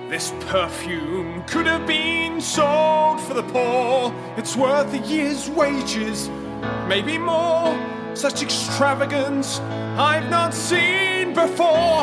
This perfume could have been sold for the poor. It's worth a year's wages, maybe more. Such extravagance I've not seen before.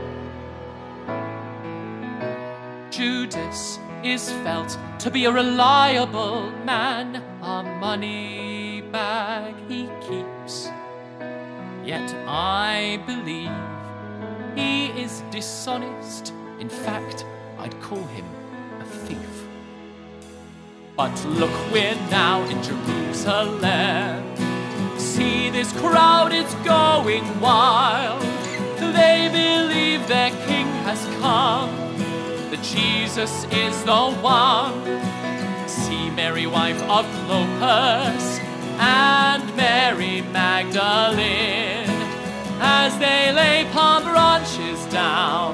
Judas is felt to be a reliable man, a money bag he keeps. Yet I believe he is dishonest. In fact, I'd call him a thief. But look, we're now in Jerusalem. See this crowd, it's going wild. They believe their king has come, that Jesus is the one. See Mary, wife of Clopas, and Mary Magdalene, as they lay palm branches down